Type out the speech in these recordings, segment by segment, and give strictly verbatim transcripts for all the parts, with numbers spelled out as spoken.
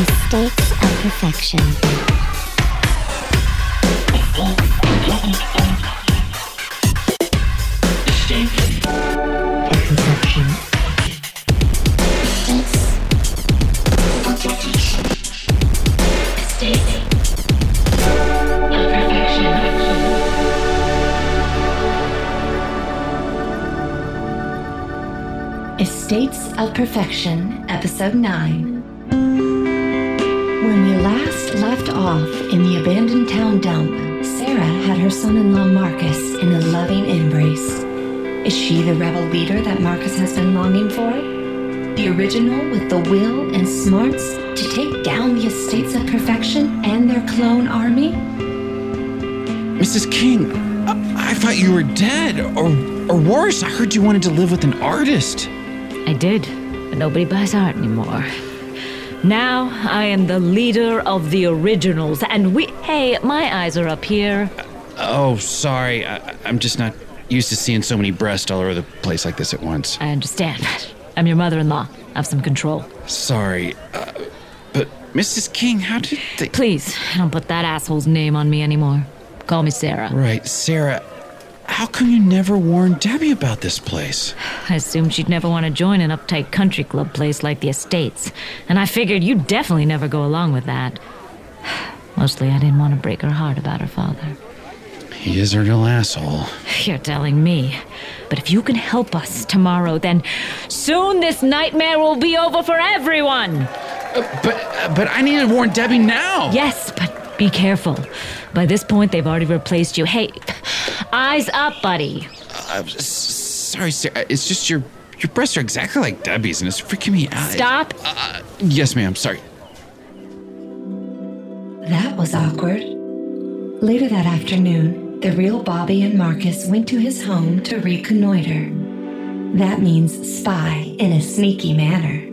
Estates of Perfection. Estates of Perfection, Episode nine. When we last left off in the abandoned town dump, Sarah had her son-in-law Marcus in a loving embrace. Is she the rebel leader that Marcus has been longing for? The original with the will and smarts to take down the Estates of Perfection and their clone army? Missus King, I, I thought you were dead, or, or worse, I heard you wanted to live with an artist. I did, but nobody buys art anymore. Now I am the leader of the originals, and we... Hey, my eyes are up here. Uh, oh, sorry. I, I'm just not used to seeing so many breasts all over the place like this at once. I understand. I'm your mother-in-law. Have some control. Sorry, uh, but Missus King, how did they... Please, don't put that asshole's name on me anymore. Call me Sarah. Right, Sarah. How come you never warned Debbie about this place? I assumed she'd never want to join an uptight country club place like the Estates, and I figured you'd definitely never go along with that. Mostly I didn't want to break her heart about her father. He is a real asshole. You're telling me. But if you can help us tomorrow, then soon this nightmare will be over for everyone. Uh, but uh, but I need to warn Debbie now. Yes, but be careful. By this point, they've already replaced you. Hey, eyes up, buddy. Uh, s- sorry, Sarah. It's just your your breasts are exactly like Debbie's, and it's freaking me out. Stop. Uh, yes, ma'am. Sorry. That was awkward. Later that afternoon, the real Bobby and Marcus went to his home to reconnoiter. That means spy in a sneaky manner.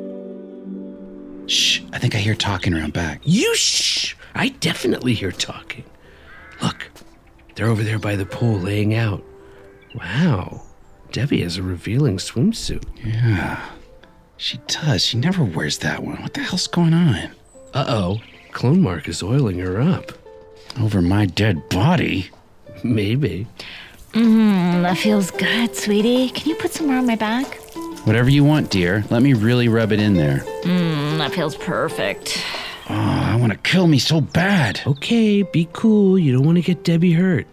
Shh, I think I hear talking around back. You shh! I definitely hear talking. Look, they're over there by the pool laying out. Wow, Debbie has a revealing swimsuit. Yeah, she does. She never wears that one. What the hell's going on? Uh-oh, Clone Mark is oiling her up. Over my dead body? Maybe. Mmm, that feels good, sweetie. Can you put some more on my back? Whatever you want, dear. Let me really rub it in there. Mmm, that feels perfect. Oh, I want to kill me so bad. Okay, be cool. You don't want to get Debbie hurt.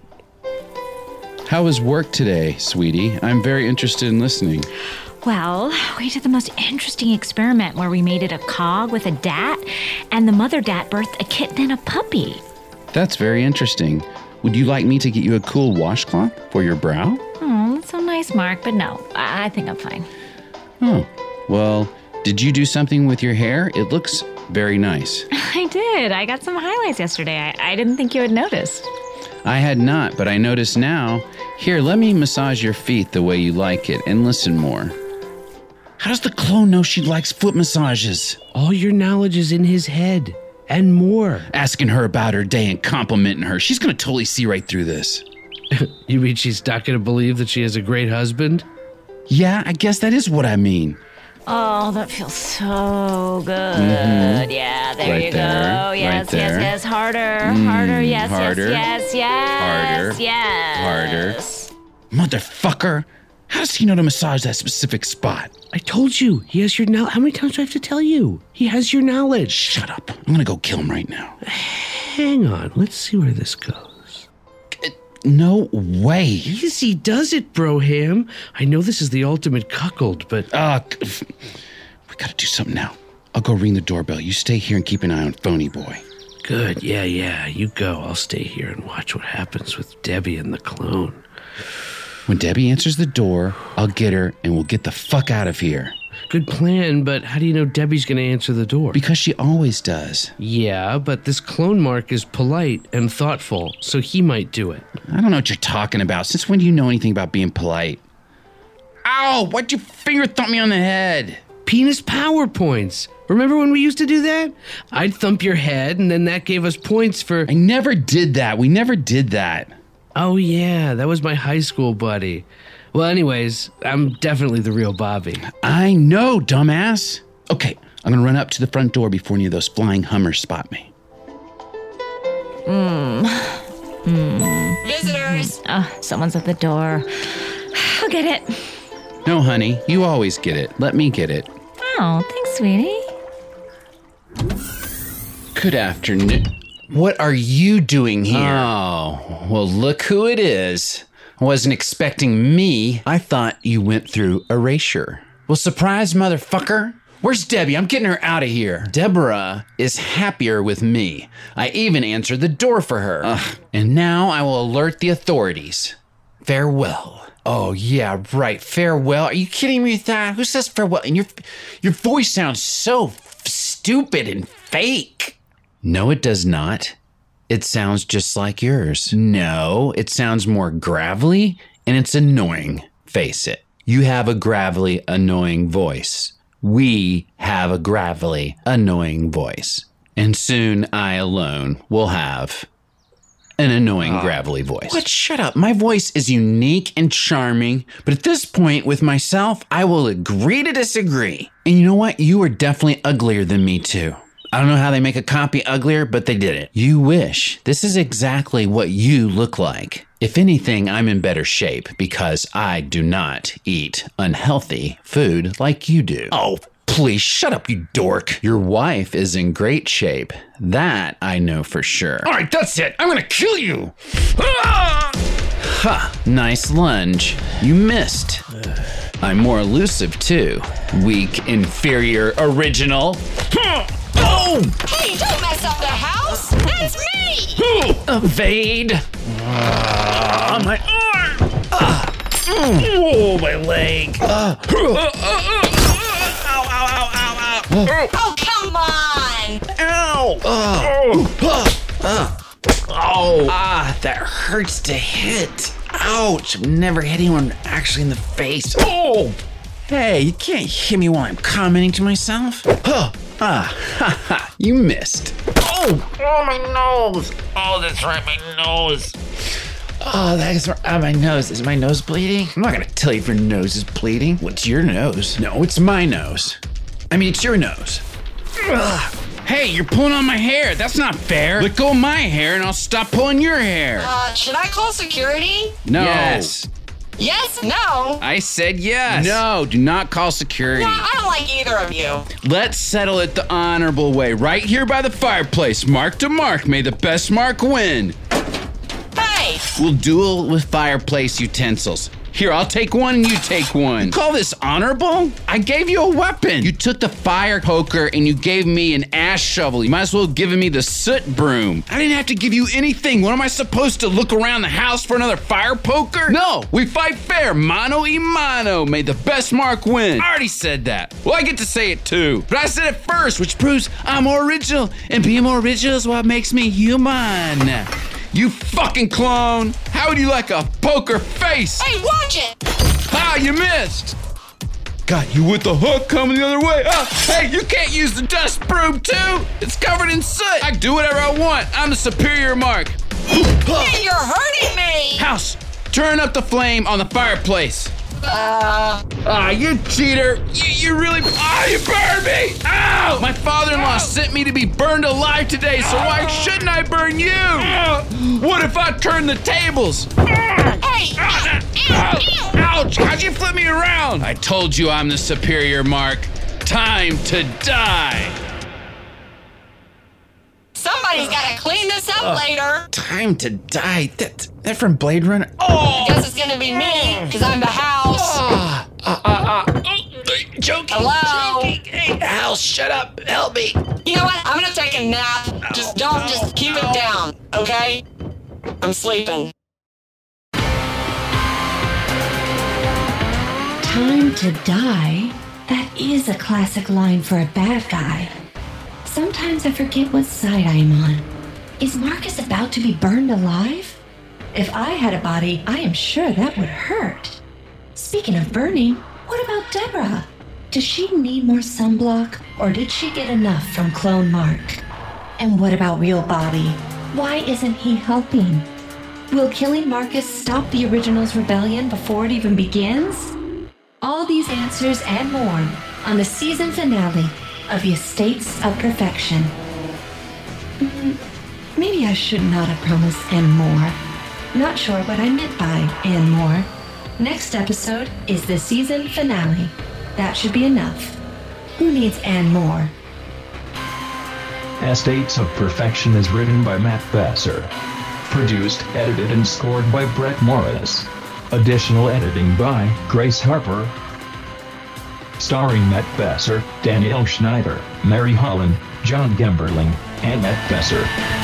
How was work today, sweetie? I'm very interested in listening. Well, we did the most interesting experiment where we made it a cog with a dat, and the mother dat birthed a kitten and a puppy. That's very interesting. Would you like me to get you a cool washcloth for your brow? Oh, that's so nice, Mark, but no, I, I think I'm fine. Oh, well, did you do something with your hair? It looks very nice. I did. I got some highlights yesterday. I, I didn't think you had noticed. I had not, but I notice now. Here, let me massage your feet the way you like it, and listen more. How does the clone know she likes foot massages? All your knowledge is in his head. And more. Asking her about her day and complimenting her. She's going to totally see right through this. You mean she's not going to believe that she has a great husband? Yeah, I guess that is what I mean. Oh, that feels so good. Mm-hmm. Yeah, there Right you there, go. right Yes, there. yes, yes. Harder, Mm, harder. Yes, harder. yes, yes, yes. Harder, yes. Harder. Motherfucker. How does he know to massage that specific spot? I told you. He has your knowledge. How many times do I have to tell you? He has your knowledge. Shut up. I'm going to go kill him right now. Hang on. Let's see where this goes. No way. Easy does it, Broham. I know this is the ultimate cuckold, but... Uh, we got to do something now. I'll go ring the doorbell. You stay here and keep an eye on Phony Boy. Good. Yeah, yeah. You go. I'll stay here and watch what happens with Debbie and the clone. When Debbie answers the door, I'll get her and we'll get the fuck out of here. Good plan, but how do you know Debbie's going to answer the door? Because she always does. Yeah, but this clone Mark is polite and thoughtful, so he might do it. I don't know what you're talking about. Since when do you know anything about being polite? Ow! Why'd you finger thump me on the head? Penis power points. Remember when we used to do that? I'd thump your head, and then that gave us points for... I never did that. We never did that. Oh, yeah, that was my high school buddy. Well, anyways, I'm definitely the real Bobby. I know, dumbass. Okay, I'm going to run up to the front door before any of those flying Hummers spot me. Hmm. Hmm. Visitors! Oh, someone's at the door. I'll get it. No, honey, you always get it. Let me get it. Oh, thanks, sweetie. Good afternoon. What are you doing here? Oh, well, look who it is. I wasn't expecting me. I thought you went through erasure. Well, surprise, motherfucker. Where's Debbie? I'm getting her out of here. Deborah is happier with me. I even answered the door for her. Ugh. And now I will alert the authorities. Farewell. Oh, yeah, right. Farewell. Are you kidding me with that? Who says farewell? And your, your voice sounds so f- stupid and fake. No, it does not. It sounds just like yours. No, it sounds more gravelly, and it's annoying. Face it. You have a gravelly, annoying voice. We have a gravelly, annoying voice. And soon I alone will have an annoying, uh, gravelly voice. What? Shut up. My voice is unique and charming, but at this point with myself, I will agree to disagree. And you know what? You are definitely uglier than me too. I don't know how they make a copy uglier, but they did it. You wish. This is exactly what you look like. If anything, I'm in better shape because I do not eat unhealthy food like you do. Oh, please shut up, you dork. Your wife is in great shape. That I know for sure. All right, that's it. I'm gonna kill you. Ah! Ha, nice lunge. You missed. I'm more elusive too. Weak, inferior, original. Oh! Hey, don't mess up the house! That's me! Evade! Uh, my arm! Uh, oh, my leg! Uh, uh, uh, uh, ow, ow, ow, ow, ow! Oh, come on! Ow! Uh, uh, uh, oh! Ah, that hurts to hit! Ouch! I've never hit anyone actually in the face. Oh! Hey, you can't hit me while I'm commenting to myself. Huh! Ah, ha ha, you missed. Oh, oh, my nose. Oh, that's right, my nose. Oh, that's right, oh, my nose. Is my nose bleeding? I'm not gonna tell you if your nose is bleeding. What's your nose? No, it's my nose. I mean, it's your nose. Ugh. Hey, you're pulling on my hair. That's not fair. Let go of my hair and I'll stop pulling your hair. Uh, should I call security? No. Yes. Yes, no. I said yes. No, do not call security. Yeah, I don't like either of you. Let's settle it the honorable way. Right here by the fireplace. Mark to mark. May the best mark win. Hey! We'll duel with fireplace utensils. Here, I'll take one and you take one. You call this honorable? I gave you a weapon. You took the fire poker and you gave me an ash shovel. You might as well have given me the soot broom. I didn't have to give you anything. What am I supposed to look around the house for another fire poker? No, we fight fair, mano y mano. May the best mark win. I already said that. Well, I get to say it too. But I said it first, which proves I'm more original. And being more original is what makes me human. You fucking clone! How would you like a poker face? Hey, watch it! Ah, you missed! Got you with the hook coming the other way. Ah, hey, you can't use the dust broom too! It's covered in soot! I can do whatever I want. I'm the superior mark. Hey, you're hurting me! House, turn up the flame on the fireplace. Uh... Ah, you cheater! You, you really... Ah, you burned me! Ow! My father-in-law sent me to be burned alive today, so why shouldn't I burn you? What if I turn the tables? Hey! Ow, ow, ow. Ouch! How'd you flip me around? I told you I'm the superior mark. Time to die! Somebody's gotta clean this up uh, later. Time to die? That, that from Blade Runner? Oh! I guess it's gonna be me, because I'm the house. Ah, ah, ah, ah. Joking. Hello? Joking. Hey, Hal, shut up. Help me. You know what? I'm gonna take a nap. Just don't, no, just keep no. it down, okay? I'm sleeping. Time to die? That is a classic line for a bad guy. Sometimes I forget what side I am on. Is Marcus about to be burned alive? If I had a body, I am sure that would hurt. Speaking of burning, what about Deborah? Does she need more sunblock, or did she get enough from Clone Mark? And what about Real Bobby? Why isn't he helping? Will killing Marcus stop the Originals' rebellion before it even begins? All these answers and more on the season finale of the Estates of Perfection. Mm, maybe I should not have promised and more. Not sure what I meant by and more. Next episode is the season finale. That should be enough. Who needs and more? Estates of Perfection is written by Matt Besser. Produced, edited, and scored by Brett Morris. Additional editing by Grace Harper. Starring Matt Besser, Danielle Schneider, Mary Holland, John Gemberling, and Matt Besser.